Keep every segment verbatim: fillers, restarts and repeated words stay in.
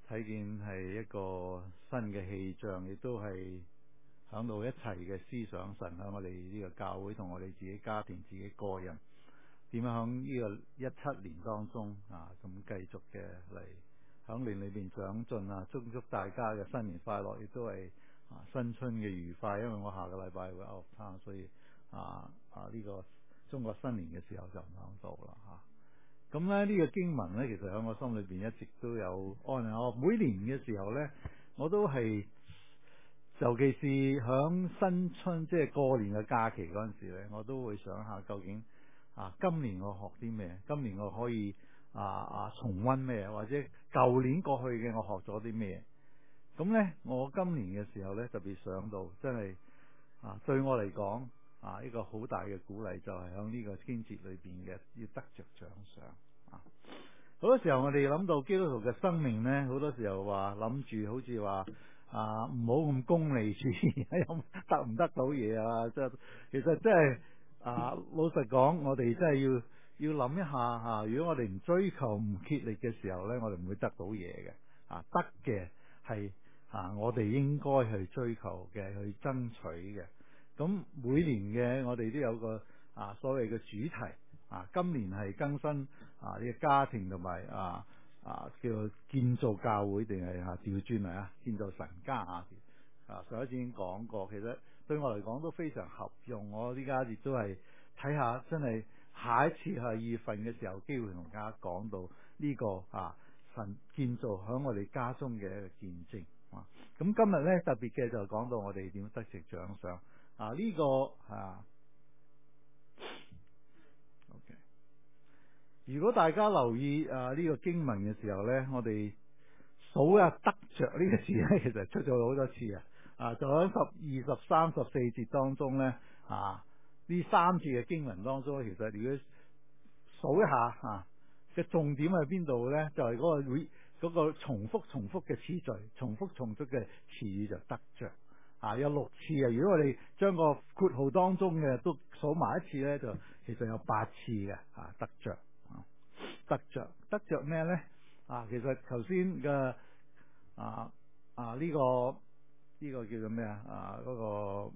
睇見係一個新嘅氣象，亦都係響到一齊嘅思想神喺我哋呢個教會同我哋自己家庭、自己個人點樣響呢個一七年當中啊，咁繼續嘅嚟響年裏邊長進啊！祝祝大家嘅新年快樂，亦都係啊新春嘅愉快。因為我下個禮拜會 out of town，所以啊啊呢、這個中國新年嘅時候就唔響度啦吓。咁咧呢個經文呢，其實喺我心裏邊一直都有安慰我。每年嘅時候呢，我都係，尤其是響新春即係過年嘅假期嗰陣時呢，我都會想下究竟啊今年我學啲咩？今年我可以啊啊重溫咩？或者舊年過去嘅我學咗啲咩？咁呢，我今年嘅時候呢，特別想到真係啊對我嚟講。啊！一個好大嘅鼓勵就係喺呢個經節裏邊嘅，要得着獎賞啊！好多時候我哋諗到基督徒嘅生命呢，好多時候話諗住好似話啊，唔好咁功利主義，得唔得到嘢啊？即係其實真係啊，老實講，我哋真係要要諗一下吓、啊。如果我哋唔追求、唔竭力嘅時候呢，我哋唔會得到嘢嘅啊！得嘅係啊，我哋應該去追求嘅、去爭取嘅。咁每年嘅我哋都有個啊所謂嘅主題啊，今年係更新啊呢、這個家庭同埋啊啊叫做建造教會定係啊調轉嚟啊建造神家啊啊上一次已經講過，其實對我嚟講都非常合用。我依家亦都係睇下真係下一次係二月份嘅時候，機會同大家講到呢、這個啊神建造喺我哋家中嘅一個見證啊。咁今日呢，特別嘅就講到我哋點得食獎賞。啊！呢、這個啊，OK。如果大家留意啊呢、這個經文嘅時候呢，我哋數下得着呢個字呢，其實出咗好多次啊！啊，就喺十二、十三、十四節當中呢，啊呢三次嘅經文當中，其實如果數一下啊嘅重點喺邊度呢？就係、是、嗰個會嗰個重複、重複嘅次序，重複、重複嘅詞語就得着。啊，有六次啊！如果我哋將個括號當中嘅都數埋一次呢，就其實有八次嘅啊，得着啊，得着得着咩呢？啊，其實頭先嘅啊啊呢、這個呢、這個叫做咩啊？啊嗰、那個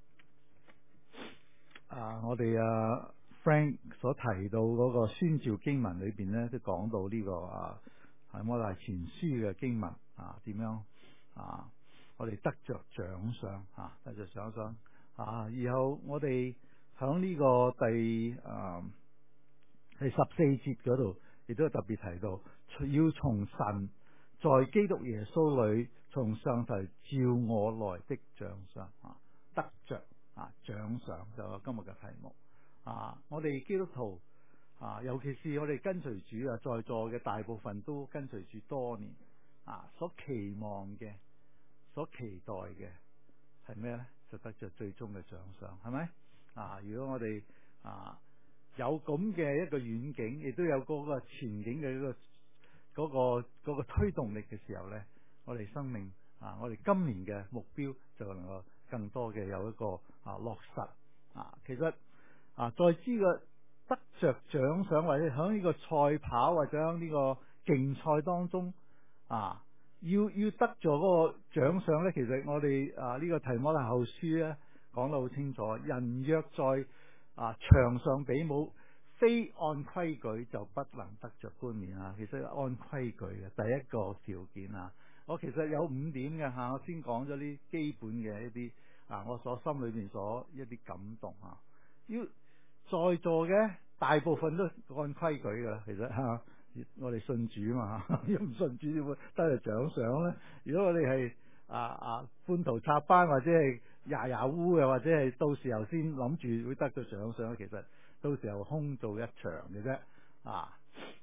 啊我哋啊 Frank 所提到嗰個宣召經文裏邊呢，都講到呢、這個啊係摩太前書嘅經文啊，點樣啊？我哋得着獎賞吓，得着獎賞啊！然後我哋響呢個第誒第十四節嗰度，亦都特別提到，要從神在基督耶穌裏從上頭召我來的獎賞啊，得着啊獎賞就係今日嘅題目啊！我哋基督徒啊，尤其是我哋跟隨主啊，在座嘅大部分都跟隨主多年啊，所期望嘅。所期待嘅係咩呢？就得着最終嘅獎賞，係咪啊？如果我哋啊有咁嘅一個遠景，亦都有嗰個前景嘅一個嗰個嗰個推動力嘅時候呢，我哋生命啊，我哋今年嘅目標就能夠更多嘅有一個啊落實啊。其實啊，再知個得着獎賞，或者喺呢個賽跑或者喺呢個競賽當中啊。要要得咗嗰個獎賞呢，其實我哋啊呢、這個提摩太後書呢講得好清楚，人若在啊場上比武，非按規矩就不能得着冠冕啊！其實按規矩嘅第一個條件啊，我其實有五點嘅吓，我先講咗啲基本嘅一啲啊，我所心裏面所一啲感動啊，要在座嘅大部分都按規矩噶啦，其實吓。啊我哋信主嘛，如果唔信主點會得嚟獎賞咧？如果我哋係啊啊半途插班或者係牙牙烏嘅，或者係到時候先諗住會得到獎賞，其實到時候空做一場嘅啫啊！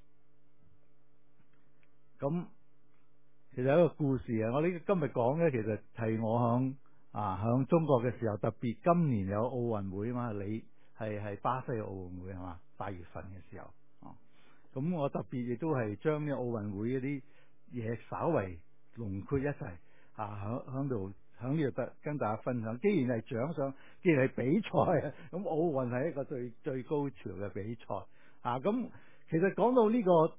咁其實有一個故事啊，我呢今日講咧，其實係我響啊響中國嘅時候，特別今年有奧運會嘛，你係係巴西嘅奧運會係嘛？八月份嘅時候。咁我特別亦都係將呢奧運會嗰啲嘢稍為籠括一齊啊，響響度響呢度跟大家分享。既然係獎賞，既然係比賽啊，咁奧運係一個最最高潮嘅比賽啊。咁其實講到呢個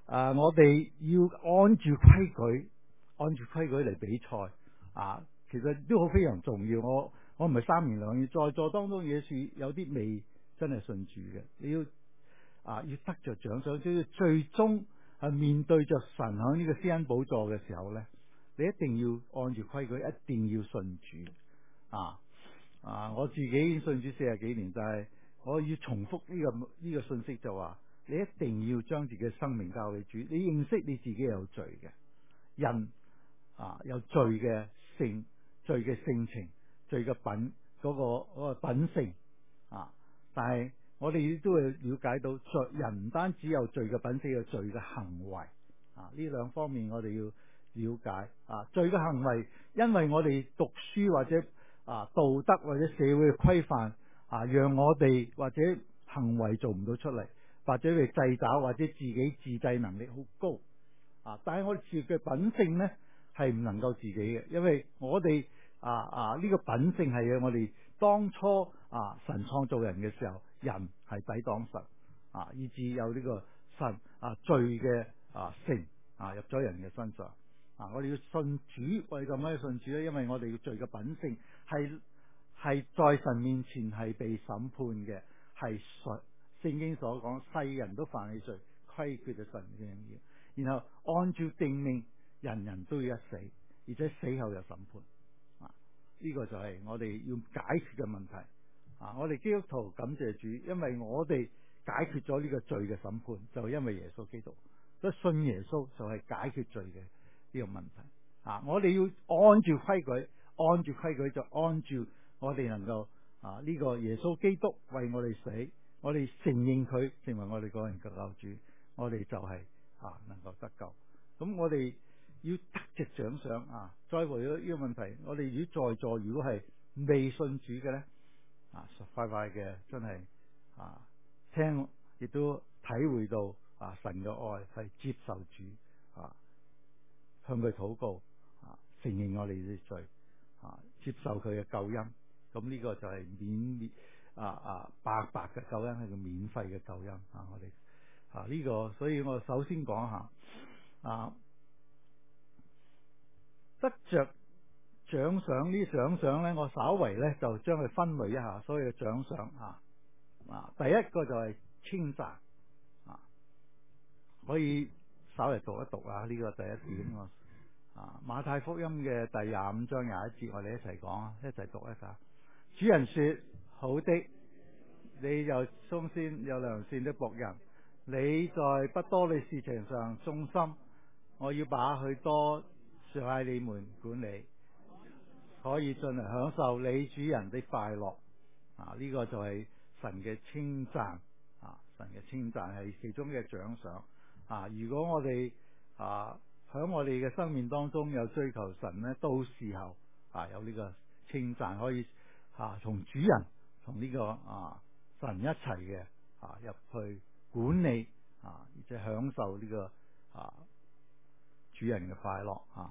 啊，我哋要按住規矩，按住規矩嚟比賽啊，其實都好非常重要。我我唔係三言兩語，在座當中嘢樹有啲未真係信主嘅，你要啊要得着獎賞，即係最終係面對着神喺呢個施恩寶座嘅時候咧，你一定要按住規矩，一定要信主啊啊！我自己已經信主四十幾年，但係我要重複呢個呢個信息就話，你一定要將自己嘅生命交俾主，你認識你自己有罪嘅人啊，有罪嘅性、罪嘅性情、罪嘅品嗰個嗰個品性啊，但係我哋都會了解到，罪人唔單止有罪嘅品性，有罪嘅行為啊，呢兩方面我哋要了解啊。罪嘅行為，因為我哋讀書或者啊道德或者社會嘅規範啊，讓我哋或者行為做唔到出嚟，或者係掣肘，或者自己自制能力好高啊。但係我哋自己嘅品性呢，係唔能夠自己嘅，因為我哋啊啊呢個品性係我哋當初啊神創造人嘅時候，人係抵擋神啊，以致有呢個神啊罪嘅啊性啊入咗人嘅身上啊。我哋要信主，為咁樣信主咧，因為我哋要罪嘅品性係係在神面前係被審判嘅，係聖經所講，世人都犯起罪，虧缺咗神嘅榮耀，然後按照定命，人人都要一死，而且死後有審判啊！呢、這個就係我哋要解決嘅問題啊！我哋基督徒感謝主，因為我哋解決咗呢個罪嘅審判，就因為耶穌基督，所以信耶穌就係解決罪嘅呢個問題啊！我哋要按住規矩，按住規矩就按住我哋能夠啊呢、這個耶穌基督為我哋死，我哋承認佢成為我哋個人嘅救主，我哋就係、是、啊能夠得救。咁我哋要得着獎賞啊！再為咗呢個問題，我哋如果在座如果係未信主嘅咧啊，快快嘅真係啊聽，亦都體會到啊神嘅愛係接受主啊，向佢禱告啊，承認我哋嘅罪啊，接受佢嘅救恩。咁呢個就係免免啊啊白白嘅救恩，係個免費嘅救恩啊！我哋啊呢、這個，所以我首先講下啊。得着獎賞呢？獎賞呢，我稍為呢就將佢分類一下，所有嘅獎賞啊啊，第一個就係稱讚啊，可以稍微讀一讀啊，呢、這個第一點啊，啊馬太福音嘅第廿五章廿一節，我哋一齊講啊，一齊讀一下。主人說：好的，你又忠心有良善的僕人，你在不多的事情上忠心，我要把許多事派你們管理，可以進嚟享受你主人的快樂啊！呢、這個就係神嘅稱讚啊！神嘅稱讚係其中嘅獎賞啊！如果我哋啊喺我哋嘅生命當中有追求神呢，到時候啊有呢個稱讚，可以啊同主人同呢、這個啊神一齊嘅啊入去管理啊，而且享受呢、這個啊主人嘅快樂啊！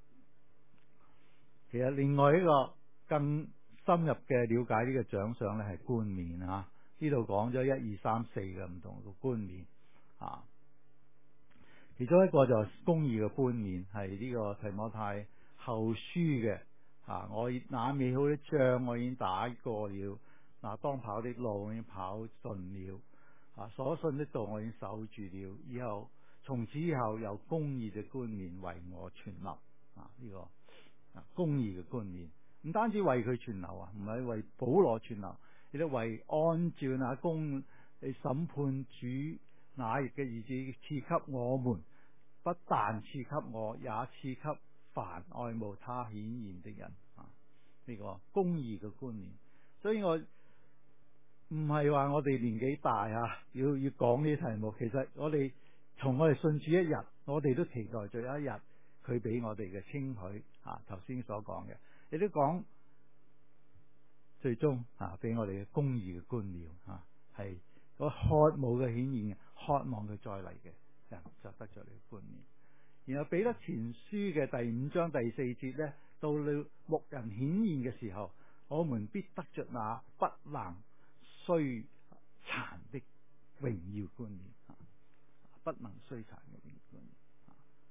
其實另外一個更深入嘅了解呢個獎賞咧，係冠冕啊！呢度講咗一二三四嘅唔同嘅冠冕啊，其中一個就係公義嘅冠冕，係呢個提摩太後書嘅啊。我那美好的仗我已經打過了，那當跑的路我已經跑盡了啊，所信的道我已經守住了，以後從此以後有公義嘅冠冕為我存留啊！呢、這個。公義嘅冠冕，唔單止為佢存留啊，唔係為保羅存留，亦都為按照那公嚟審判主那日嘅兒子賜給我們，不但賜給我，也賜給凡愛慕他顯現的人啊！呢、這個公義嘅冠冕，所以我唔係話我哋年紀大啊，要要講呢啲題目。其實我哋從我哋信主一日，我哋都期待最後一日。佢俾我哋嘅稱許啊，頭先所講嘅，亦都講最終啊，俾我哋嘅公義嘅冠冕啊，係個渴慕嘅顯現，渴望佢再嚟嘅人就得咗你嘅冠冕。然後彼得前書嘅第五章第四節咧，到了牧人顯現嘅時候，我們必得着那不能衰殘的榮耀冠冕啊，不能衰殘嘅榮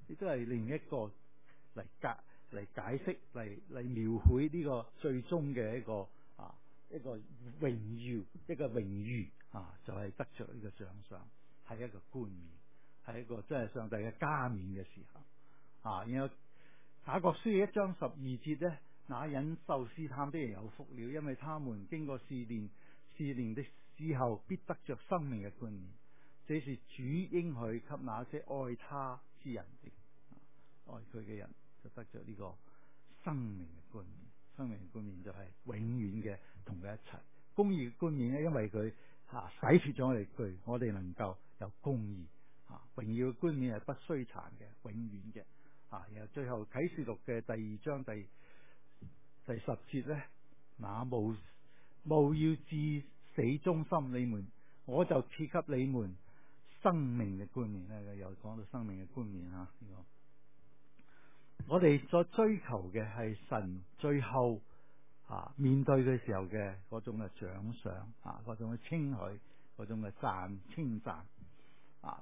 亦都係另一個嚟解嚟解釋嚟嚟描繪呢個最終嘅一個啊一個榮耀一個榮譽啊，就係、是、得着呢個獎賞，係一個冠冕，係一個真係上帝嘅加冕嘅時候啊。然後雅各書一章十二節咧，那忍受試探的人有福了，因為他們經過試煉，試煉的之後必得着生命嘅冠冕。這是主應許給那些愛他之人的，愛佢嘅人就得着呢個生命嘅冠冕。生命嘅冠冕就係永遠嘅同佢一齊。公義嘅冠冕咧，因為佢吓洗脫咗我哋罪，我哋能夠有公義。吓榮耀嘅冠冕係不衰殘嘅，永遠嘅。啊，然後最後啟示錄嘅第二章第第十節咧，那無務要至死忠心，你們我就賜給你們生命嘅冠冕咧。又講到生命嘅冠冕啊，呢個我哋所追求嘅係神最後啊面對嘅時候嘅嗰種嘅獎賞啊，嗰種嘅稱許，嗰種嘅讚稱讚啊，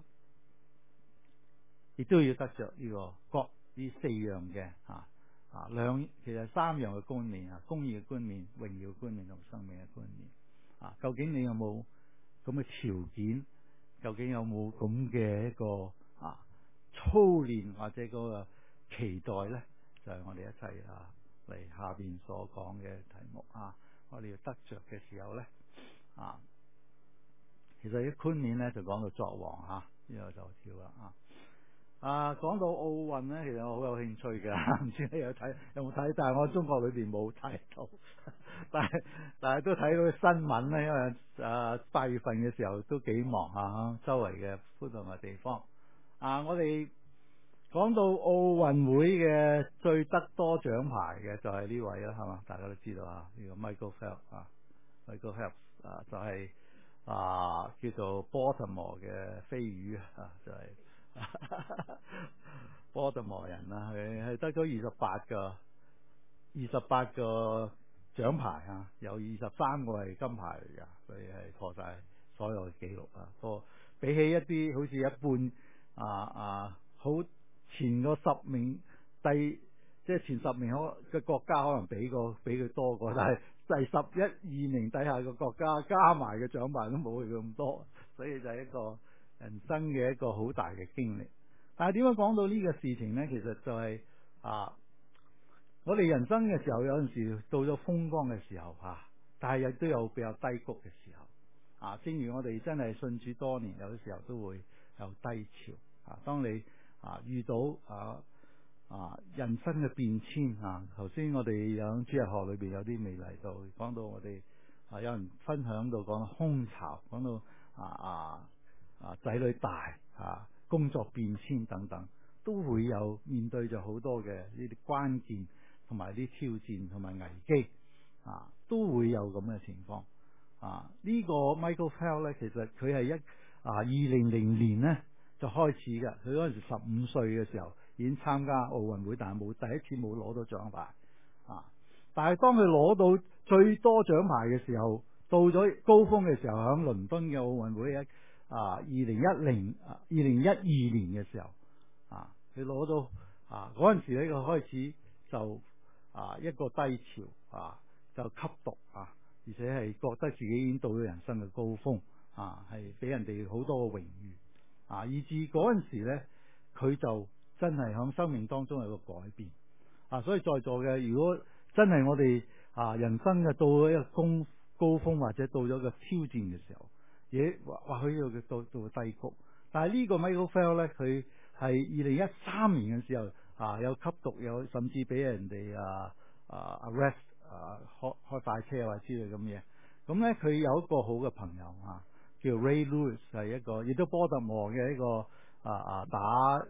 亦都要得着呢個各呢四樣嘅啊啊兩其實三樣嘅冠冕啊，公義嘅冠冕、榮耀嘅冠冕同生命嘅冠冕啊。究竟你有冇咁嘅條件？究竟有冇咁嘅一個啊操練或者嗰個期待咧？就係、是、我哋一齊啊嚟下邊所講嘅題目啊。我哋要得着嘅時候咧啊，其實啲冠冕咧就講到作王啊，呢個就跳啦啊。啊，講到奧運咧，其實我好有興趣嘅，唔知你有睇有冇睇？但係我中國裏邊冇睇到，但係但係都睇到新聞咧，因為啊八月份嘅時候都幾忙啊，周圍嘅不同嘅地方。啊，我哋講到奧運會嘅最得多獎牌嘅就係呢位啦，係嘛？大家都知道啊，呢、這個 Michael Phelps 啊 ，Michael Phelps 啊，就係、是、啊叫做 Baltimore 嘅飛魚啊，就係、是。波特摩人啦，佢係得咗二十八個二十八個獎牌啊，有二十三個係金牌嚟噶，所以係破晒所有嘅紀錄啊。不過比起一啲好似一半啊啊好前個十名第即係前十名可嘅國家可能比過比佢多過，但係第十一二名底下嘅國家加埋嘅獎牌都冇佢咁多，所以就係一個人生嘅一個好大嘅經歷。但係點樣講到呢個事情呢？其實就係、是、啊，我哋人生嘅時候有陣時到咗風光嘅時候啊，但係亦都有比較低谷嘅時候啊。正如我哋真係信主多年，有啲時候都會有低潮啊。當你啊遇到啊啊人生嘅變遷啊，頭先我哋喺主日學裏邊有啲未嚟到講到我哋啊，有人分享到講到空巢，講到啊啊。啊！仔女大啊，工作變遷等等，都會有面對咗好多嘅呢啲關鍵同埋啲挑戰同埋危機啊，都會有咁嘅情況啊。呢、這個 Michael Phelps 咧，其實佢係一啊二零零年咧就開始嘅，佢嗰陣時十五歲嘅時候已經參加奧運會，但係冇第一次冇攞到獎牌啊。但係當佢攞到最多獎牌嘅時候，到咗高峰嘅時候，喺倫敦嘅奧運會一。啊！二零一零啊，二零一二年嘅時候啊，佢攞到啊嗰陣時咧，佢開始就啊一個低潮啊，就吸毒啊，而且係覺得自己已經到咗人生嘅高峰啊，係俾人哋好多嘅榮譽啊，以至嗰陣時咧，佢就真係喺生命當中有個改變啊。所以在座嘅，如果真係我哋啊人生嘅到咗一個高高峰，或者到咗個挑戰嘅時候，嘢或或許要到到低谷，但係呢個 Michael Phelps 咧，佢係二零一三年嘅時候啊，有吸毒，有甚至俾人哋啊啊 arrest 啊開開快車或者之類咁嘢。咁咧佢有一個好嘅朋友啊，叫 Ray Lewis，係一個亦都波特摩嘅一個啊啊打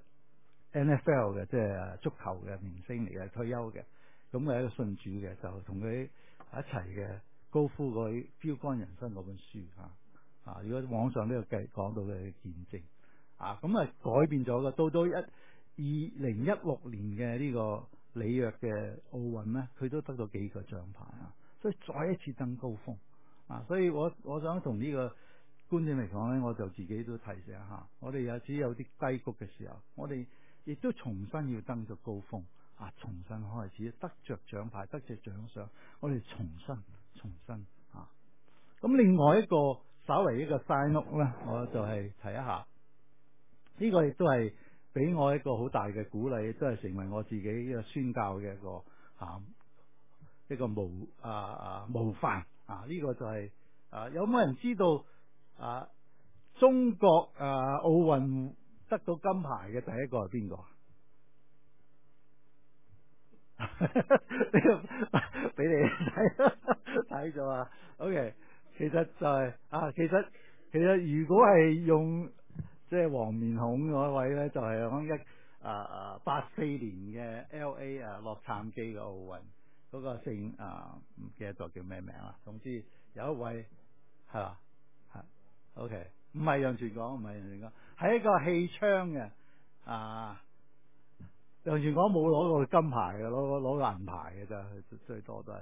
N F L 嘅即係足球嘅明星嚟嘅，退休嘅，咁係一個信主嘅，就同佢一齊嘅高呼嗰《標竿人生》嗰本書啊。啊！如果網上都有計講到嘅見證啊，咁啊改變咗嘅。到咗一二零一六年嘅呢個里約嘅奧運咧，佢都得到幾個獎牌啊，所以再一次登高峰啊！所以我我想同呢個觀點嚟講咧，我就自己都提醒下，我哋有只有啲低谷嘅時候，我哋亦都重新要登咗高峰啊！重新開始，得着獎牌，得着獎賞，我哋重新重新啊！咁另外一個稍為一個 side note 咧，我就係提一下，呢個亦都係俾我一個好大嘅鼓勵，都係成為我自己一個宣教嘅一個啊一個模啊啊模範啊！呢個就係啊有冇人知道啊中國啊奧運得到金牌嘅第一個係邊個？呢個俾你睇睇咗啊 OK 其實就係、是、啊其實其實如果係用即係黃面孔嗰位咧，就係講一啊啊八四年嘅 L A 啊洛杉磯嘅奧運嗰個姓啊唔記得咗叫咩名啦，總之有一位係嘛係 OK 唔係楊傳廣，唔係楊傳廣，係一個氣槍嘅啊。楊傳廣冇攞過金牌嘅，攞攞個銀牌嘅咋，最多都係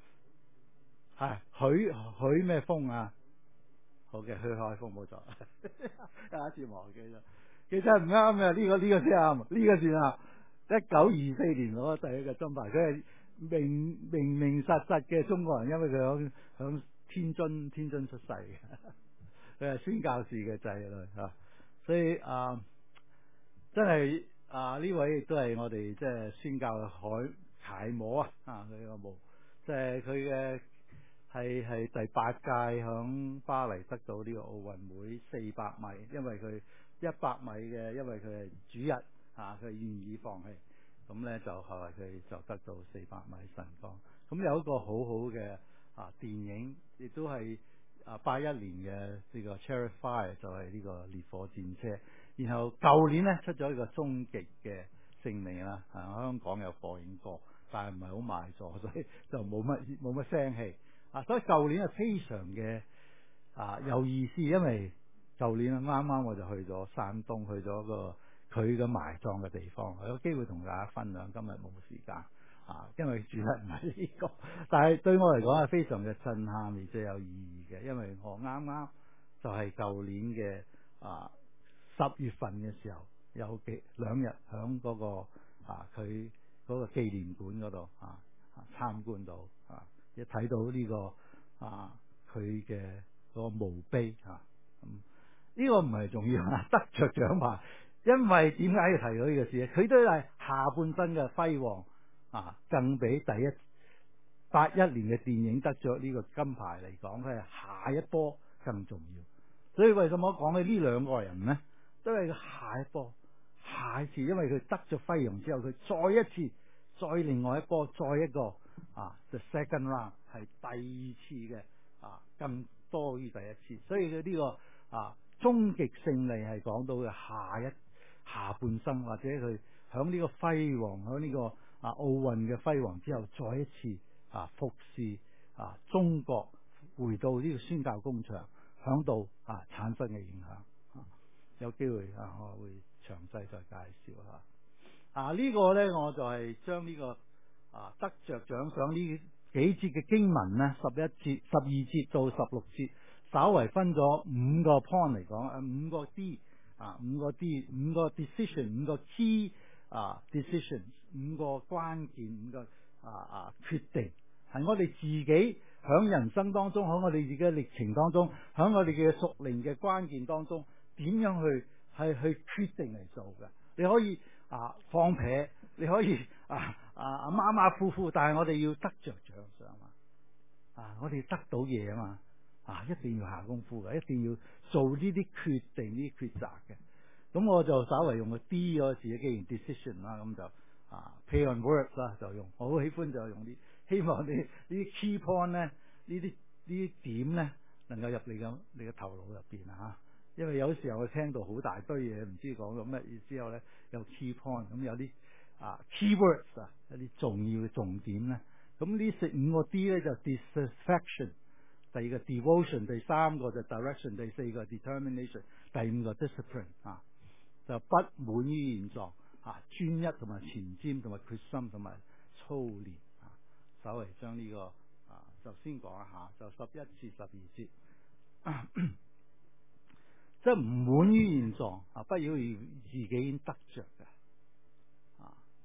係許許咩峰啊？好嘅，許海峰冇錯，有一次忘記咗。其實唔啱嘅，呢、這個呢、這個先啱，呢、這個先啱。一九二四年攞第一個金牌，佢係明明明實實嘅中國人，因為佢響響天津天津出世嘅，佢係宣教士嘅仔女吓，所以啊、呃，真係。啊！呢位亦都係我哋即係宣教嘅海楷模啊！啊，佢個模，即係佢嘅係係第八屆響巴黎得到呢個奧運會四百米，因為佢一百米嘅，因為佢係主日啊，佢願意放棄，咁咧就後來佢就得到四百米晨光。咁有一個好好嘅啊電影，亦都係啊八一年嘅呢個 Chariot Fire 就係呢個烈火戰車。然後舊年咧出咗一個終極嘅勝利啦，啊香港有播映過，但係唔係好賣座，所以就冇乜冇乜聲氣啊。所以舊年係非常嘅啊有意思，因為舊年啊啱啱我就去咗山東，去咗個佢嘅埋葬嘅地方，有機會同大家分享。今日冇時間啊，因為主題唔係呢個，但係對我嚟講係非常嘅震撼而且有意義嘅，因為我啱啱就係舊年嘅啊。十月份嘅時候有幾兩日響嗰個啊佢嗰個紀念館嗰度啊參觀到啊，一睇到呢個啊佢嘅嗰個墓碑啊，咁呢個唔係重要啊，得着獎牌，因為點解要提到呢個事咧？佢都係下半生嘅輝煌啊，更比第一八一年嘅電影得咗呢個金牌嚟講，佢係下一波更重要。所以為什麼講起呢兩個人呢？都係下一波，下一次，因為佢得咗輝煌之後，佢再一次，再另外一波，再一個啊 ，the second round 係第二次嘅啊，更多於第一次，所以佢呢個啊終極勝利係講到嘅下一下半生，或者佢響呢個輝煌，響呢個啊奧運嘅輝煌之後，再一次啊服侍啊中國，回到呢個宣教工場，響度啊產生嘅影響。有機會啊，我會詳細再介紹下。啊，這個、呢個咧我就係將呢個啊得着獎賞呢幾節嘅經文咧，十一節、十二節到十六節，稍為分咗五個 point 嚟講，啊五個 D 啊五個 D 五個 decision 五個 key 啊 decision 五個關鍵五個啊啊決定，係我哋自己響人生當中，響我哋自己嘅歷程當中，響我哋嘅屬靈嘅關鍵當中。點樣去係去決定嚟做嘅？你可以啊放屁，你可以啊啊馬馬虎虎，但係我哋要得着獎賞嘛！啊，我哋得到嘢啊嘛！啊，一定要下功夫嘅，一定要做呢啲決定、呢啲抉擇嘅。咁我就稍微用個 D 嗰個字，既然 decision 啦，咁就啊 play on words 啦，就用我好喜歡就用啲，希望你呢啲 key point 咧，呢啲呢啲點咧，能夠入你嘅你嘅頭腦入邊啊！因為有時候我聽到好大堆嘢，唔知講咗咩意思之後咧，有 key point 咁有啲啊 keywords 啊，一啲重要嘅重點咧。咁呢四五個 D 咧就 dissatisfaction， 第二個 devotion， 第三個就 direction， 第四個 determination， 第五個 discipline 啊，就不滿於現狀啊，專一同埋前瞻同埋決心同埋操練啊。稍微將呢、這個啊就先講一下，就十一至十二節。啊即係唔滿於現狀啊，不要以自己已經得着嘅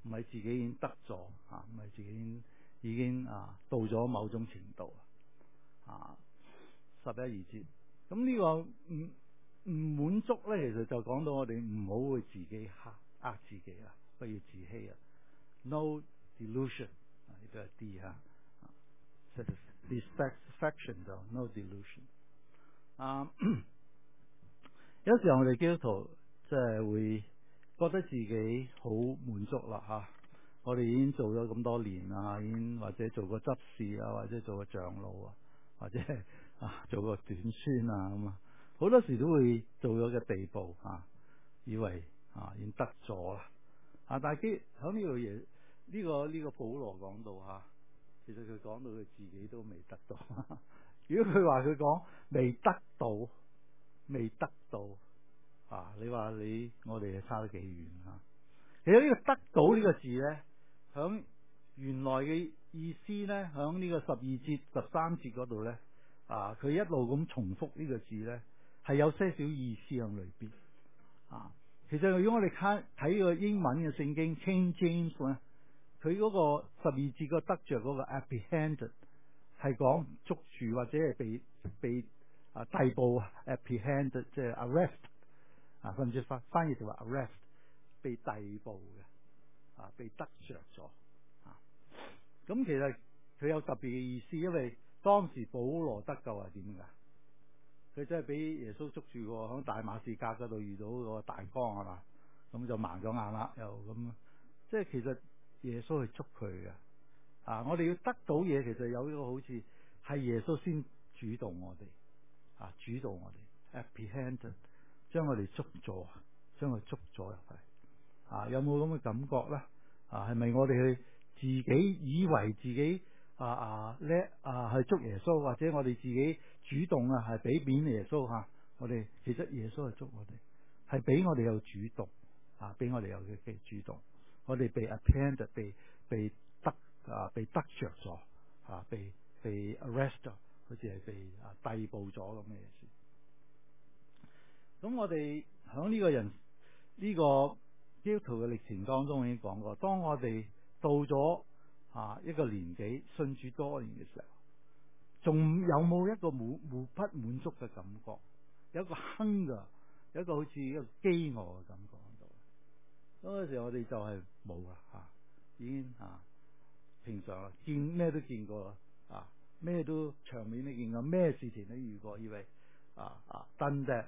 唔係自己已經得咗啊，唔係自己已經已經啊到咗某種程度啊。十一二節，咁呢個唔唔滿足咧，其實就講到我哋唔好去自己嚇呃自己啦，不要自欺啊。No delusion 啊，呢個係 D 嚇，即係 dissatisfaction 就 no delusion 啊。有時候我哋基督徒即係會覺得自己好滿足啦嚇，我哋已經做咗咁多年啦，已經或者做過執事啊，或者做過長老啊，或者啊做過短宣啊咁啊，好多時都會做咗嘅地步啊，以為啊已經得咗啦啊，但係基喺呢樣嘢呢個呢、呢個保羅講到嚇，其實佢講到佢自己都未得到。如果佢話佢講未得到，未得到啊，你話你我哋係差得幾遠啊？其實呢個得到呢個字咧，響原來嘅意思咧，響呢個十二節十三節嗰度咧，啊，佢一路咁重複呢個字咧，係有些少意思喺裏邊啊。其實如果我哋睇睇個英文嘅聖經 King James 咧，佢嗰個十二節個得着嗰個 apprehended 係講捉住或者係被被啊逮捕 apprehended 即係 arrest 啊，甚至翻翻譯就話 arrest 被逮捕嘅啊，被得着咗啊。咁其實佢有特別嘅意思，因為當時保羅得救係點㗎？佢真係俾耶穌捉住喎，喺大馬士革嗰度遇到個大光係嘛，咁就盲咗眼啦，又咁，即係其實耶穌係捉佢嘅啊！我哋要得到嘢，其實有呢個好似係耶穌先主動我哋啊，主動我哋 apprehended 將我哋捉咗，將佢捉咗入去啊！有冇咁嘅感覺咧？啊，係咪我哋去自己以為自己啊啊叻啊去捉耶穌，或者我哋自己主動啊係俾面耶穌吓？我哋其實耶穌係捉我哋，係俾我哋有主動啊，俾我哋有嘅嘅主動，我哋被 apprehended 被被得啊被得着咗啊，被被 arrest 好似係被啊逮捕咗咁嘅意思。咁我哋喺呢個人呢、這個基督徒嘅歷程當中已經講過，當我哋到咗啊一個年紀信主多年嘅時候，仲有冇一個滿滿不滿足嘅感覺？有一個 hunger，有一個好似一個飢餓嘅感覺喺度。嗰陣時我哋就係冇啦吓，已經啊平常啦，見咩都見過啦啊，咩都場面都見過，咩事情都遇過，以為啊啊 done that 誒誒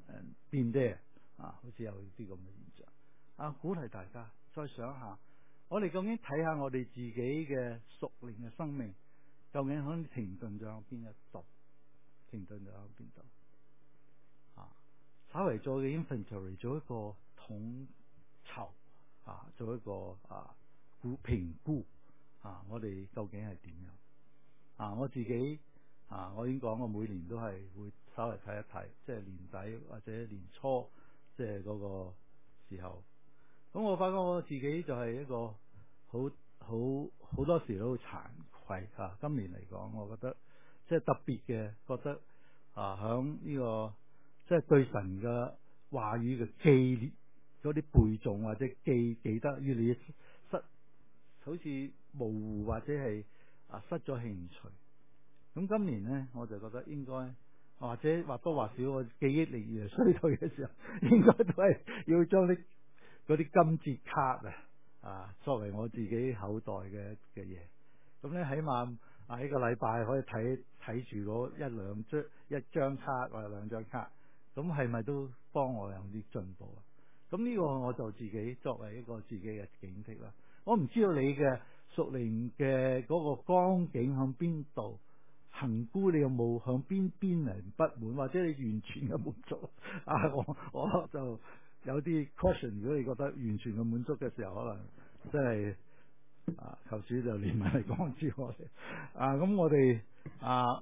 been there 啊，好似有啲咁嘅現象啊，鼓勵大家再想下，我哋究竟睇下我哋自己嘅屬靈嘅生命，究竟響停頓咗喺邊一度？停頓咗喺邊度？啊，稍微做嘅 inventory， 做一個統籌啊，做一個啊估評估啊，我哋究竟係點樣啊？我自己啊，我已經講，我每年都係會稍微睇一睇，即係年底或者年初，即係嗰個時候。咁我發覺我自己就係一個好好好多時都好慚愧啊！今年嚟講，我覺得即係特別嘅，覺得啊，響呢個即係對神嘅話語嘅記嗰啲背誦或者記記得越嚟越失，好似模糊或者係啊失咗興趣。咁今年咧，我就覺得應該或者或多或少我記憶力越衰退嘅時候，應該都係要將啲嗰啲金節卡啊啊作為我自己口袋嘅嘅嘢。咁咧，起碼啊一個禮拜可以睇睇住嗰一兩張一張卡或者兩張卡，咁係咪都幫我有啲進步啊？咁呢個我就自己作為一個自己嘅警惕啦。我唔知道你嘅屬靈嘅嗰個光景向邊度，評估你有冇向邊邊嚟不滿，或者你完全嘅滿足啊？我我就有啲 caution， 如果你覺得完全嘅滿足嘅時候，可能真係啊求主就憐憫嚟幫助我哋啊！咁我哋啊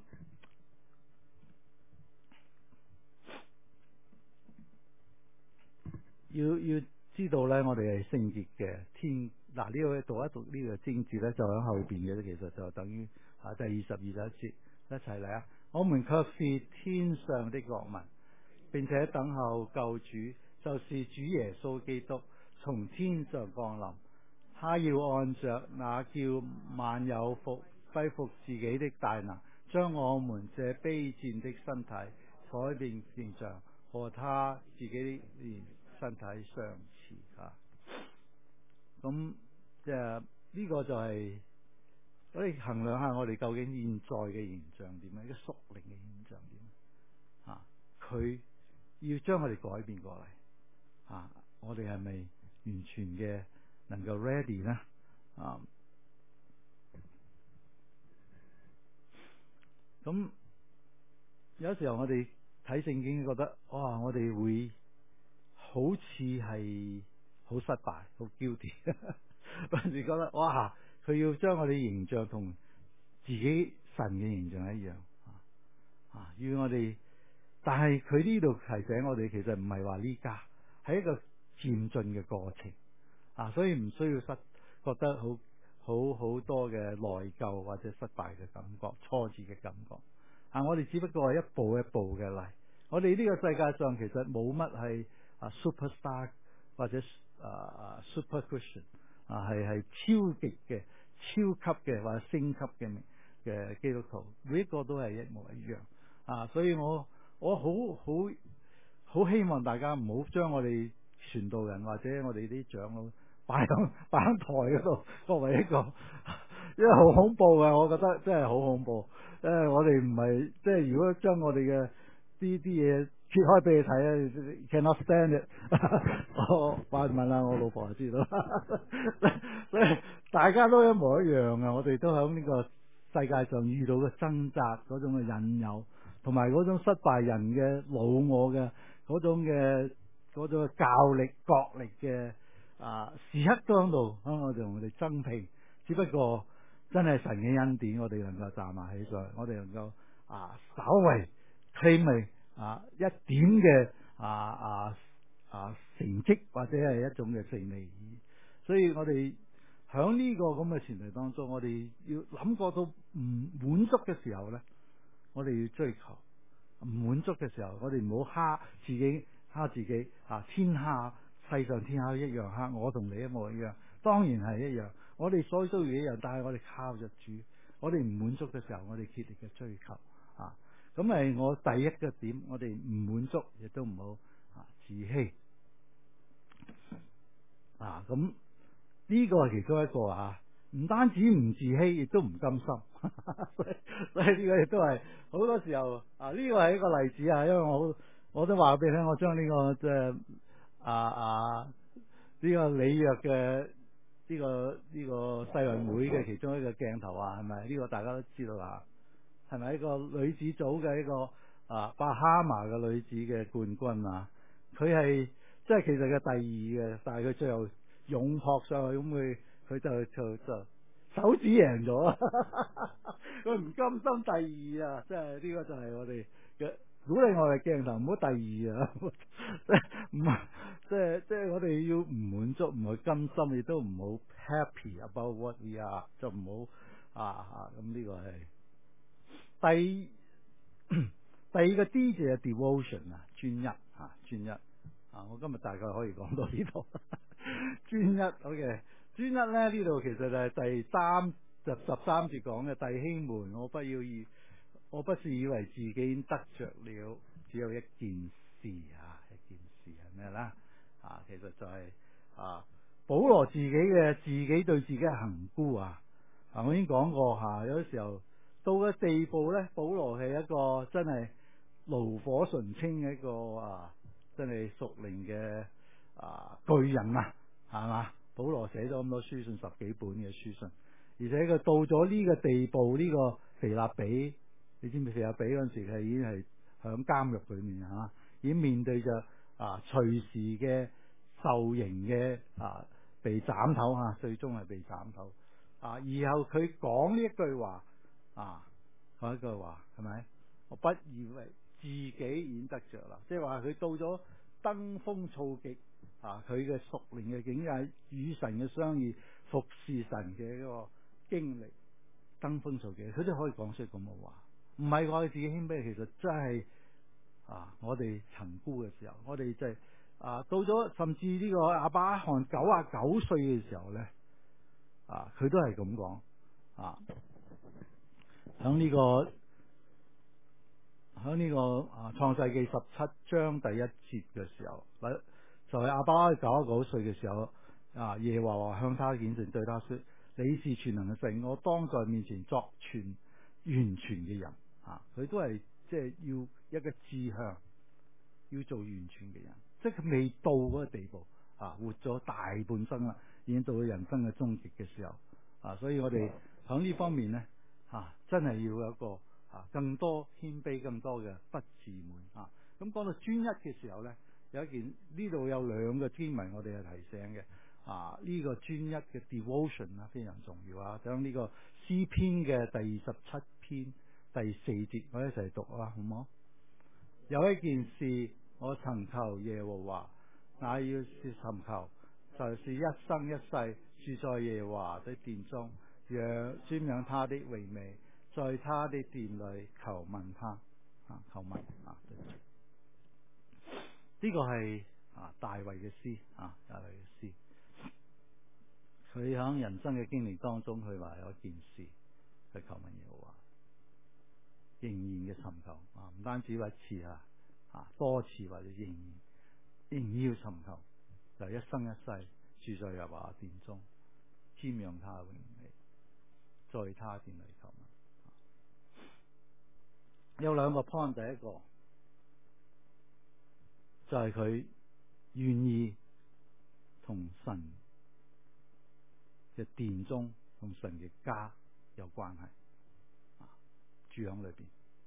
要要知道咧，我哋係聖潔嘅天嗱，呢個讀一讀呢個經字咧，就喺後邊嘅，其實就等於啊第二十二節一齊嚟啊！我們卻是天上的國民，並且等候救主，就是主耶穌基督從天上降臨， 他要按着那叫萬有服恢復自己的大能，將我們這卑賤的身體改變形象，和他自己的身體相似啊！咁即係呢個就係我哋衡量下我哋究竟現在嘅形象點樣，一個屬靈嘅形象點啊？佢要將我哋改變過嚟啊！我哋係咪完全嘅能夠 ready 呢？啊！咁有時候我哋睇聖經覺得哇，我哋會好似係好失敗、好 guilty，嗰陣時覺得哇，佢要將我哋形象同自己神嘅形象一樣啊！要我哋，但係佢呢度提醒我哋，其實唔係話呢家係一個漸進嘅過程啊，所以唔需要失覺得好好好多嘅內疚或者失敗嘅感覺、挫折嘅感覺啊！我哋只不過係一步一步嘅嚟。我哋呢個世界上其實冇乜係啊 superstar 或者啊啊 super Christian 啊，係係超極嘅、超級嘅或者升級嘅嘅基督徒，每一個都係一模一樣啊！所以我我好好好希望大家唔好將我哋傳道人或者我哋啲長老擺喺擺喺台嗰度作為一個，因為好恐怖啊！我覺得真係好恐怖。誒，我哋唔係即係如果將我哋嘅呢啲嘢揭開俾你睇啊 ，cannot stand it 我問問下我老婆就知道所以大家都一模一樣啊！我哋都喺呢個世界上遇到嘅掙扎嗰種嘅引誘，同埋嗰種失敗人嘅老我嘅嗰種嘅嗰種嘅教力角力嘅啊時刻都喺度，喺我哋同我哋爭拼。只不過真係神嘅恩典，我哋能夠站埋起上嚟，我哋能夠啊稍為輕微啊一點嘅啊啊啊成績或者係一種嘅勝利。所以我哋喺呢個咁嘅前提當中，我哋要諗過到唔滿足嘅時候咧，我哋要追求；唔滿足嘅時候，我哋唔好蝦自己，蝦自己啊！天下世上天下一樣蝦，我同你一模一樣，當然係一樣。我哋所需要一樣，但係我哋靠着主。我哋唔滿足嘅時候，我哋竭力嘅追求啊！咁係我第一個點，我哋唔滿足亦都唔好啊自欺啊！咁呢個係其中一個啊，唔單止唔自欺，亦都唔甘心。所以所以呢個亦都係好多時候啊，呢個係一個例子啊，因為我我都話俾你聽，我將呢個即係啊啊呢個里約嘅。呢、這個呢、這個世運會嘅其中一個鏡頭啊，係咪？呢、這個大家都知道啊，係咪一個女子組嘅一個啊巴哈馬嘅女子嘅冠軍啊？佢係即係其實嘅第二嘅，但係佢最後勇撲上去，咁佢佢就就就手指贏咗，佢唔甘心第二啊！即係呢個就係我哋嘅鼓勵我哋鏡頭，唔好第二啊！唔係。即係即係我哋要唔滿足，唔去甘心，亦都唔好 happy about what we are，就唔好啊啊！咁呢個係第第二個 D 就係 devotion 啊，專一啊，專一啊！我今日大概可以講到呢度，專一 OK， 專一咧呢度其實就係第三就十三節講嘅，弟兄們，我不要以我不是以為自己已經得着了，只有一件事啊，一件事係咩啦？啊，其實就係、是、啊，保羅自己嘅自己對自己嘅衡估啊。啊，我已經講過吓、啊，有啲時候到嘅地步咧，保羅係一個真係爐火純青嘅一個啊，真係屬靈嘅啊巨人啊，係嘛？保羅寫咗咁多書信，十幾本嘅書信，而且佢到咗呢個地步，呢、這個腓立比，你知唔知腓立比嗰陣時係已經係響監獄裏面啊，已經面對着啊隨時嘅受刑嘅啊被斬頭吓，最終係被斬頭啊！然後佢講呢一句話啊，講一句話係咪？我不以為自己已經得着啦，即係話佢到咗登峰造極啊！佢嘅屬靈嘅境界，與神嘅相遇，服侍神嘅一個經歷，登峰造極，佢都可以講出咁嘅話。唔係我哋自己謙卑，其實真係啊！我哋曾估嘅時候，我哋就係、是、啊到咗甚至呢個亞伯拉罕九啊九歲嘅時候咧， 啊，佢都係咁講啊。響呢個響呢個啊創世記十七章第一節嘅時候，就係亞伯拉罕九十九歲嘅時候，啊耶和華向他顯現，對他說：你是全能嘅神，我當在面前作全完全嘅人。啊，佢都係即係要一個志向，要做完全嘅人，即係佢未到嗰個地步啊，活咗大半生啦，已經到咗人生嘅終極嘅時候啊，所以我哋響呢方面咧啊，真係要有一個啊更多謙卑，更多嘅不自滿啊。咁講到專一嘅時候咧，有一件呢度有兩個經文我哋係提醒嘅啊，呢、這個專一嘅 devotion 啊非常重要啊。將呢個詩篇嘅第十七篇第四節，我一齊讀啊，好唔好？有一件事我尋求耶和華，那要是尋求，就是一生一世住在耶和華的殿中，讓瞻仰他的榮美，在他的殿裏求問他啊，求問啊，對唔住，呢個係啊大衛嘅詩啊，大衛嘅詩，佢喺人生嘅經歷當中，佢話有一件事去求問耶和華。仍然嘅尋求啊，唔單止一次啊，啊多次或者仍然仍然要尋求，就一生一世住在耶和華殿中，瞻仰他嘅榮美，在他殿裏求問。有兩個 point， 第一個就係佢願意同神嘅殿中同神嘅家有關係。住響裏邊，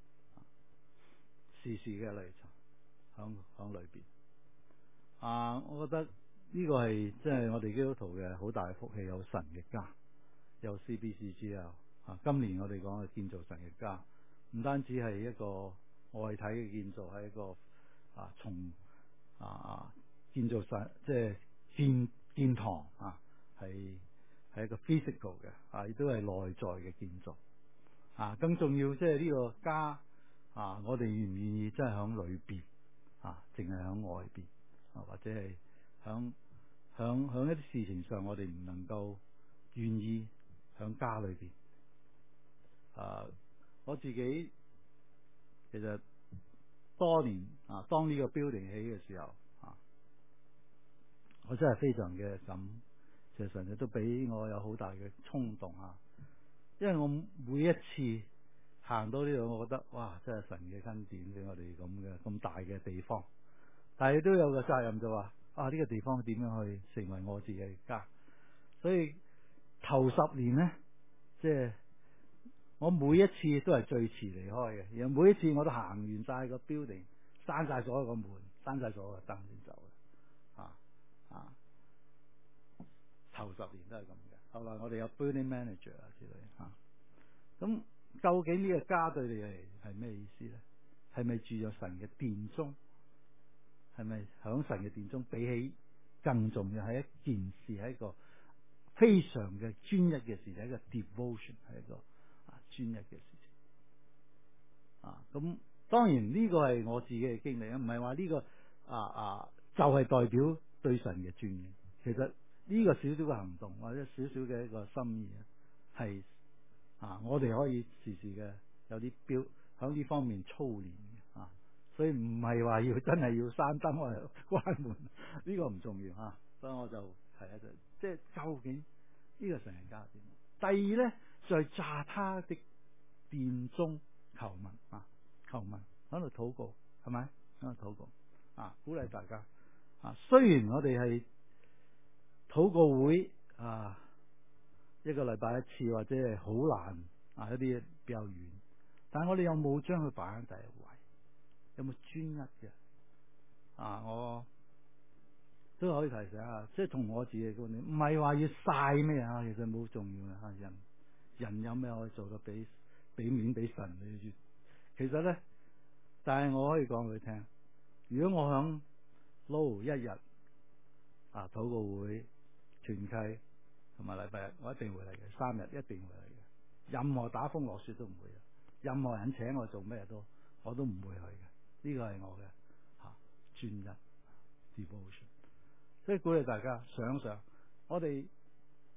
時時嘅嚟尋響響裏邊啊！我覺得呢個係即係我哋基督徒嘅好大嘅福氣，有神嘅家，有 C B C G L 啊！今年我哋講嘅建造神嘅家，唔單止係一個外體嘅建造，係一個啊從啊建造神即係建建堂啊，係係一個 physical 嘅啊，亦都係內在嘅建造。啊，更重要即係呢個家啊！我哋願唔願意真係響裏邊啊，淨係響外邊啊，或者係響響響一啲事情上，我哋唔能夠願意響家裏邊啊！我自己其實多年啊，當呢個 building 起嘅時候啊，我真係非常嘅感，其實神亦都俾我有好大嘅衝動啊！因為我每一次行到呢度，我覺得哇，真係神嘅恩典俾我哋咁嘅咁大嘅地方。但係都有個責任就話啊，呢個地方點樣去成為我自己嘅家？所以頭十年呢，即係我每一次都係最遲離開嘅，然後每一次我都行完晒個 building，閂晒所有個門，閂晒所有個燈先走嘅。啊啊，頭十年都係咁嘅。後來我哋有 building manager 啊之類吓，咁究竟呢個家對你嚟係咩意思咧？係咪住咗神嘅殿中？係咪響神嘅殿中？比起更重要係一件事，係一個非常嘅專一嘅事，係一個 devotion， 係一個啊專一嘅事情啊。咁當然呢個係我自己嘅經歷啊，唔係話呢個啊啊就係代表對神嘅尊敬。其實呢個少少嘅行動或者少少嘅一個心意啊，係啊，我哋可以時時嘅有啲標響呢方面操練嘅啊，所以唔係話要真係要閂燈或者關門，呢、這個唔重要啊。所以我就提一句，即係究竟呢個神嘅家點？第二咧，在炸他的殿中求問啊，求問喺度禱告，係咪喺度禱告啊？鼓勵大家啊，雖然我哋係禱告會啊，一個禮拜一次或者係好難啊，一啲比較遠，但係我哋有冇將佢擺喺第一位？有冇專一嘅啊？我都可以提醒下，即係從我自己嘅觀點，唔係話要晒咩啊，其實冇重要嘅吓。人人有咩可以做到俾俾面俾神你？其實咧，但係我可以講俾你聽，如果我響撈一日啊禱告會團契同埋禮拜日，我一定會嚟嘅，三日一定會嚟嘅。任何打風落雪都唔會嘅，任何人請我做咩都我都唔會去嘅。呢個係我嘅吓專一 devotion。所以鼓勵大家想想，我哋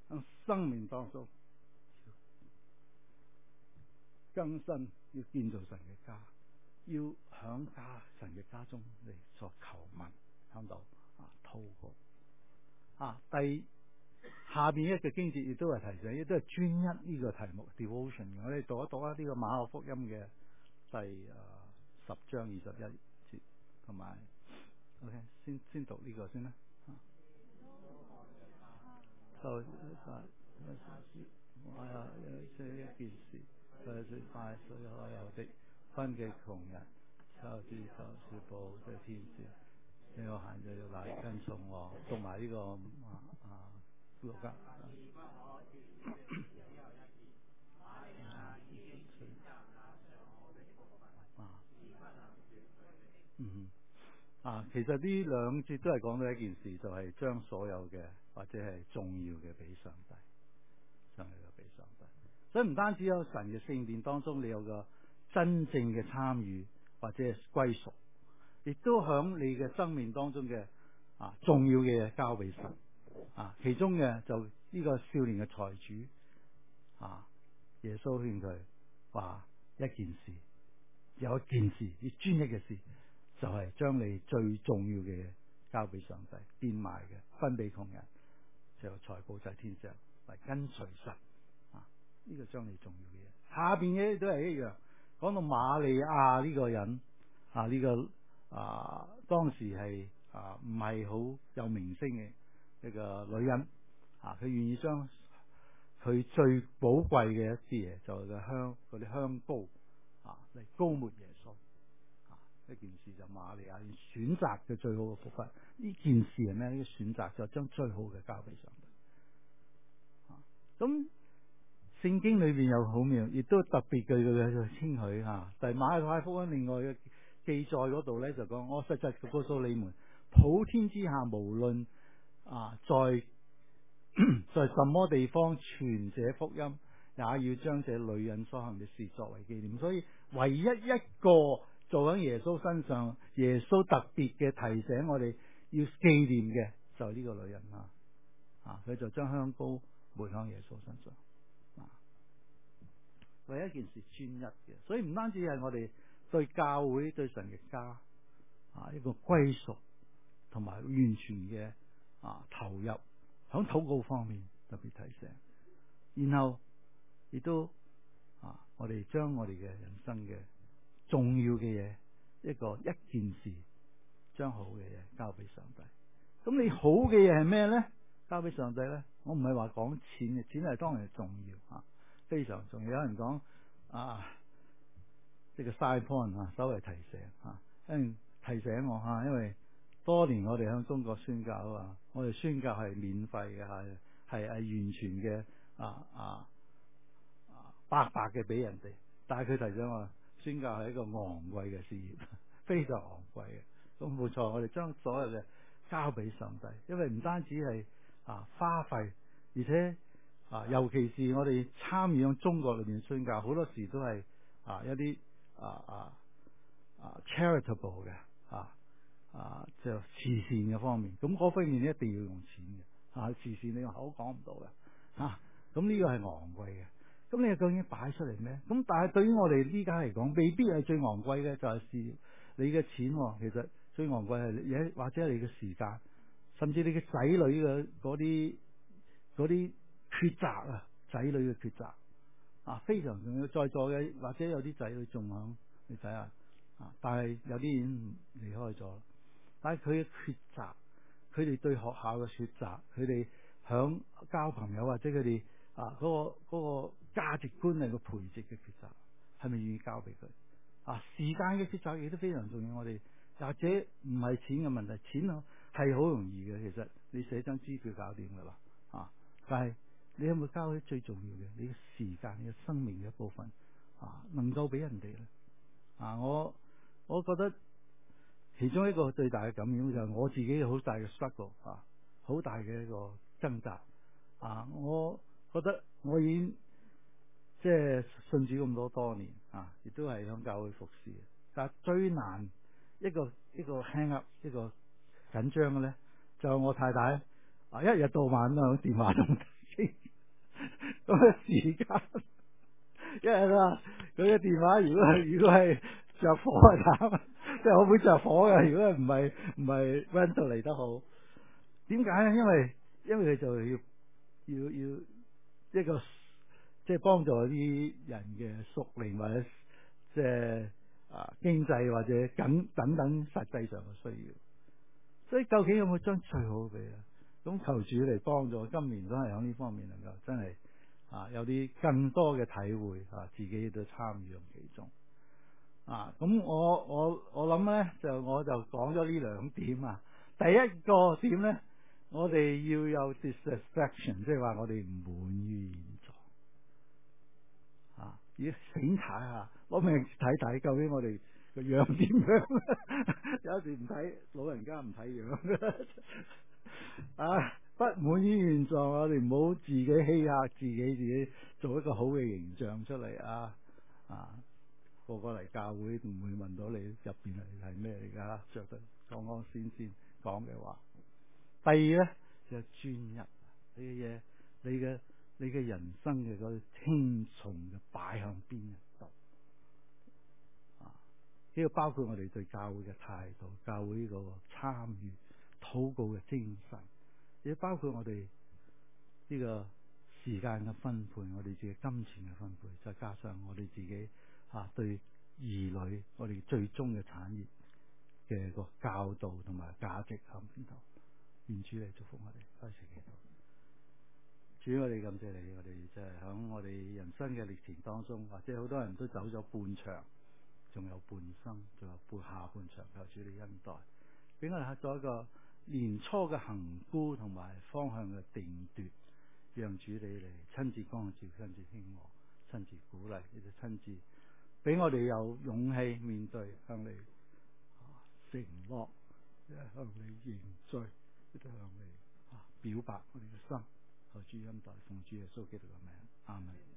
喺生命當中更新，要建造神嘅家，要響家神嘅家中嚟作求問，響度啊禱告啊。第下邊一個經節亦都係提醒，亦都係專一呢個題目 devotion 嘅。我哋讀一讀啊，呢個馬可福音嘅第誒、呃、十章二十一節，同埋 OK 先先讀呢個先啦。就我有這一件事，佢最快所有有的分給窮人，就知就是報嘅天使。你有閒就要嚟跟從我，讀埋呢個啊啊六家。啊，嗯啊，其實呢兩節都係講到一件事，就係、是、將所有嘅或者係重要嘅俾上帝，將佢嘅俾上帝。所以唔單止有神嘅聖殿當中，你有個真正嘅參與或者係歸屬，亦都響你嘅生命當中嘅啊重要嘅嘢交俾神啊。其中嘅就呢個少年嘅財主啊，耶穌勸佢話一件事，有一件事，你專一嘅事，就係、是、將你最重要嘅嘢交俾上帝，變賣嘅分俾窮人，就財寶在天上嚟跟隨神啊。呢、這個將你重要嘅嘢，下邊嘅都係一樣。講到瑪利亞呢個人啊，呢、這個啊當時係啊唔係好有名聲嘅一個女人啊，佢願意將佢最寶貴嘅一啲嘢，就係個香嗰啲香膏啊嚟膏抹耶穌啊。一件事就瑪利亞選擇嘅最好嘅福分。呢件事係咩？呢個選擇就將最好嘅交俾上帝啊。咁聖經裏邊有好妙，亦都特別句嘅稱許吓。但係馬太福音另外嘅記載嗰度咧，就講我實實告訴你們，普天之下無論啊在在什麼地方傳這福音，也要將這女人所行嘅事作為紀念。所以唯一一個做喺耶穌身上，耶穌特別嘅提醒我哋要紀念嘅就係呢個女人啊！啊，佢就將香膏抹向耶穌身上。啊，為一件事專一嘅，所以唔單止係我哋對教會對神嘅家啊一個歸屬，同埋完全嘅啊投入，響禱告方面特別提醒。然後亦都啊，我哋將我哋嘅人生嘅重要嘅嘢，一個一件事，將好嘅嘢交俾上帝。咁你好嘅嘢係咩咧？交俾上帝咧？我唔係話講錢嘅，錢係當然係重要啊，非常重要。有人講啊，呢個 side point 啊，稍微提醒啊，因為提醒我吓，因為多年我哋喺中國宣教啊，我哋宣教係免費嘅，係係係完全嘅啊啊啊白白嘅俾人哋。但係佢提醒我，宣教係一個昂貴嘅事業，非常昂貴嘅。咁冇錯，我哋將所有嘅交俾上帝，因為唔單止係啊花費，而且啊尤其是我哋參與喺中國裏面宣教，好多時都係啊一啲啊啊啊 charitable 嘅啊啊就慈善嘅方面，咁嗰方面一定要用錢嘅啊，慈善你用口講唔到嘅啊，咁呢個係昂貴嘅。咁你究竟擺出嚟咩？咁但係對於我哋呢家嚟講，未必係最昂貴嘅，就係是你嘅錢。其實最昂貴係或者係你嘅時間，甚至你嘅仔女嘅嗰啲嗰啲抉擇啊，仔女嘅抉擇啊，非常重要。在座嘅或者有啲仔女仲響，你睇下啊，但係有啲已經離開咗。但係佢嘅抉擇，佢哋對學校嘅抉擇，佢哋響交朋友或者佢哋啊嗰個嗰個價值觀嚟個培植嘅抉擇，係咪願意交俾佢啊？時間嘅抉擇亦都非常重要。我哋或者唔係錢嘅問題，錢係好容易嘅，其實你寫張支票搞掂噶啦啊！但係你有冇交起最重要嘅？你嘅時間，你嘅生命嘅一部分啊，能夠俾人哋咧啊！我我覺得其中一個最大嘅感染就係我自己好大嘅 struggle 啊，好大嘅一個掙扎啊！我覺得我已經即係信主咁多多年啊，亦都係響教會服侍。但係最難一個一個 hang up 一個緊張嘅咧，就係我太太啊，一日到晚都喺電話中傾咁嘅時間，因為佢話佢嘅電話如果係如果係着火嘅慘，即係我會着火嘅。如果唔係唔係 rental 嚟得好，點解咧？因為因為佢就要要要一個即係幫助啲人嘅屬靈或者即係啊經濟或者等等等實際上嘅需要。所以究竟有冇將最好俾啊？咁求主嚟幫助，今年都係喺呢方面能夠真係啊有啲更多嘅體會啊，自己都參與其中啊。咁我我我諗咧就我就講咗呢兩點啊。第一個點咧，我哋要有 dissatisfaction， 即係話我哋唔滿於現狀啊，要醒睇下，攞命睇睇究竟我哋個樣點樣？有時唔睇老人家唔睇樣啊！不滿於現狀，我哋唔好自己欺壓自己，自己做一個好嘅形象出嚟啊！啊，個個嚟教會唔會問到你入邊係係咩嚟㗎？着得剛剛先先講嘅話。第二咧就係專一呢啲嘢，你嘅你嘅人生嘅嗰啲輕重嘅擺向邊一度啊？呢個包括我哋對教會嘅態度、教會呢個參與、禱告嘅精神，亦包括我哋呢個時間嘅分配，我哋自己金錢嘅分配，再加上我哋自己啊對兒女，我哋最終嘅產業嘅個教導同埋價值喺邊度？願主嚟祝福我哋，多謝祈禱。主，我哋感謝你，我哋即係喺我哋人生嘅歷程當中，或者好多人都走咗半場，仲有半生，仲有半下半場，求主你恩待，俾我哋做一個年初嘅衡估同埋方向嘅定奪，讓主你嚟親自光照、親自興和、親自鼓勵，亦都親自俾我哋有勇氣面對向你承諾，向你認罪。亦都向你啊表白我哋嘅心，求主恩待，奉主耶穌基督嘅名，阿門。